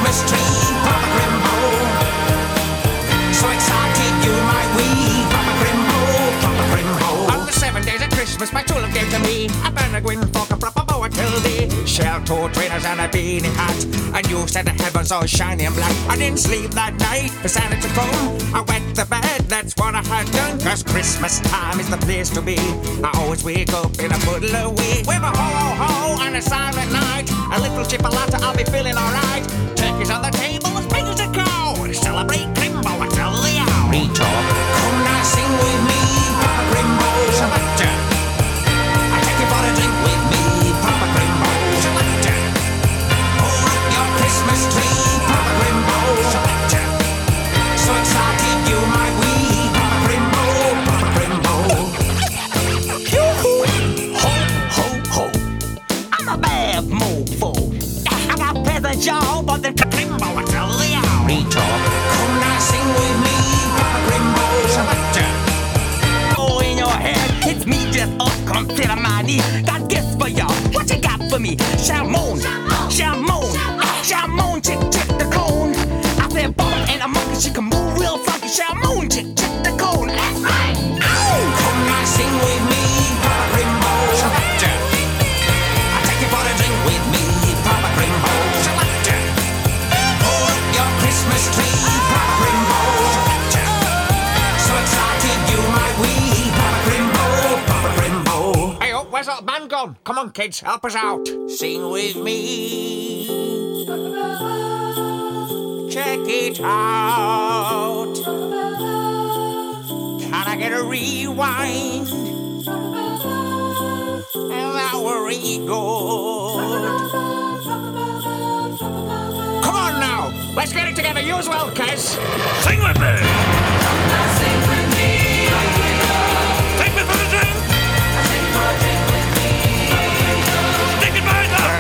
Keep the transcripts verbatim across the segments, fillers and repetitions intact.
Christmas tree, Papa Grimbo. So excited you might weep, Papa Grimbo, Papa Grimbo. On the seven days of Christmas, my true love gave to me a Penguin fork, a proper boa till thee, shell-toe trainers and a beanie hat, and you said the heavens all shiny and black. I didn't sleep that night for Santa to come. I wet the bed, that's what I had done, cause Christmas time is the place to be. I always wake up in a puddle of wheat, with a ho-ho-ho and a silent night. A little chipolata, I'll be feeling alright. Turkey's on the table, as big as a cow. Celebrate Grimbo, I tell the owl. Retalk. Come now, sing with me, Papa Grimbo. Selector. I take you for a drink with me, Papa Grimbo. Selector. Hold up your Christmas tree, Papa Grimbo. Selector. So excited you might weep, Papa Grimbo, Papa Grimbo. Ho, ho, ho. I'm a bad mofo. I got presents, y'all, but then Grimbo, I tell the owl. Retalk. Come now, sing with me, Papa Grimbo. Selector. Oh, in your head, it's me just up, consider my knee. Got gifts for y'all, what you got for me? Shalmon, Shalmon, Shalmon, chick, chick the cone. I said, bump and a monkey, she can move real funky. Shalmon, chick, chick the cone. That's right. Ow! Come now, sing with me, Papa Grimbo. Selector. I take you for a drink with me, Papa Grimbo. Selector. Hold up your Christmas tree, Papa Grimbo. Selector. So excited you might weep, Papa Grimbo, Papa Grimbo. Hey, oh, where's that band gone? Come on, kids, help us out. Sing with me. Check it out. Can I get a rewind? And that were really good. Come on now, let's get it together. You as well, Kes. Sing with me. Sing with me. Take me for a drink. Sing for a drink with me. Stick it by the.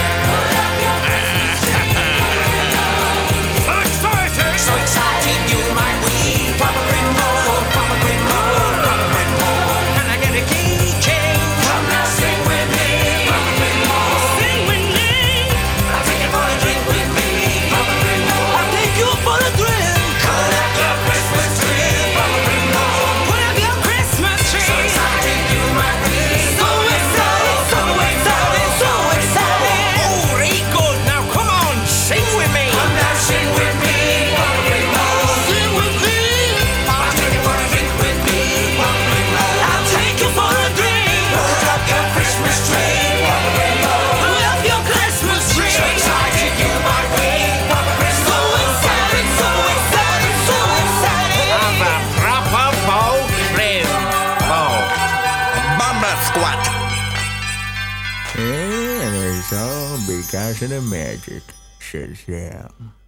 So excited. So excited you might weep, Papa Grimbo, Papa Grimbo, Papa Grimbo. Can I get a key change? Come now, sing with me, Papa Grimbo. Sing with me. I'll take you for a drink with me, Papa Grimbo. I'll take you for a drink. Put up your Christmas tree, Papa Grimbo. Put up your Christmas tree. So excited you might weep. So excited, so excited, so excited. Oh, very good. Now come on, sing with me. Come now, sing with me, Papa Grimbo. Sing with me. I'll take you for a drink with me, Papa Grimbo. I'll take you for a drink. Put up your Christmas tree, Papa Grimbo. Put up your Christmas tree. So excited you might weep, Papa Grimbo. So excited, so excited, so excited. Have a proper bow, Grimbo. Bomber squat. And it's all because of the magic, says Sam.